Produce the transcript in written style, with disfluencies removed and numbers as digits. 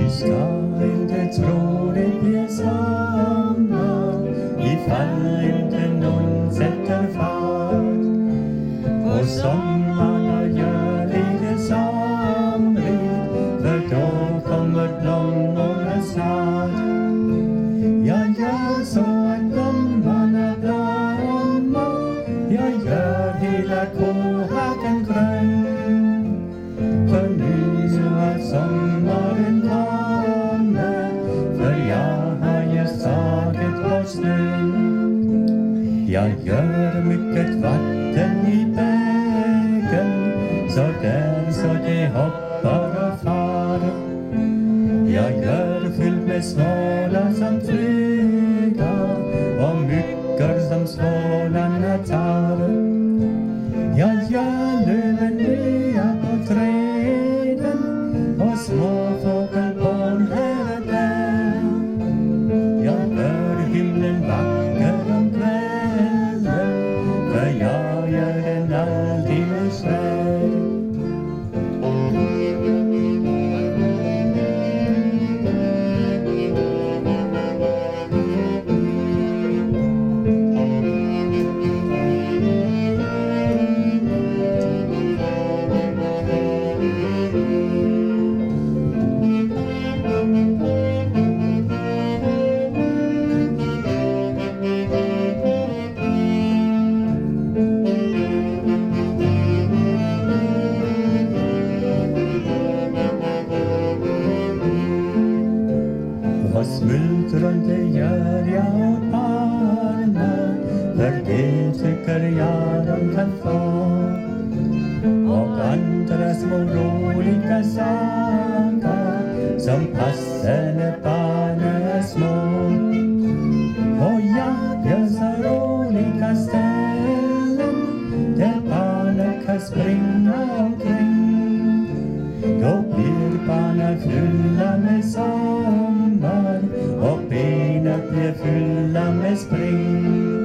Du ska inte tro det blir sommar ifall inte någon sätter fart på sommaren gör lite somrigt, för då kommer blommorna snart. Jag gör så att blommarna blommar, jag gör hela kohagen grön. För nu så att sommaren kommer, för jag har just tagit bort snön. Jag gör mycket vatten i bäcken, så det hoppar och far. Jag gör fyllt med smålar som flyger och myggor som svålarna tar. Jag gör löven nya på träden och små fågelbarn här och där. Jag gör himlen vacker om kvällen, för jag gör den alldeles själv. Och smultrande gör jag åt barnen, för det tycker jag de kan få. Och andra små roliga saker som passar när barnen är små. Och jag gör så roliga ställen där barnen kan springa omkring. Då blir barnen fulla med sommar och benen blir fulla med spring.